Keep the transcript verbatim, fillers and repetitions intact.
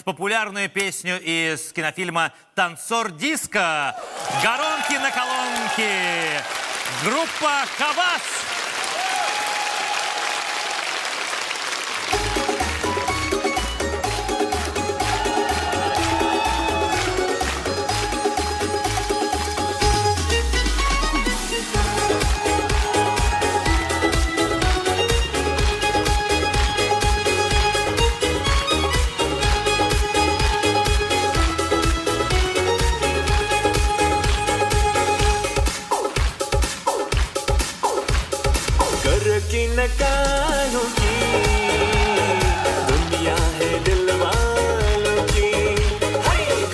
популярную песню из кинофильма «Танцор диско». Горонки на колонке. Группа «Хабас». की न कानों की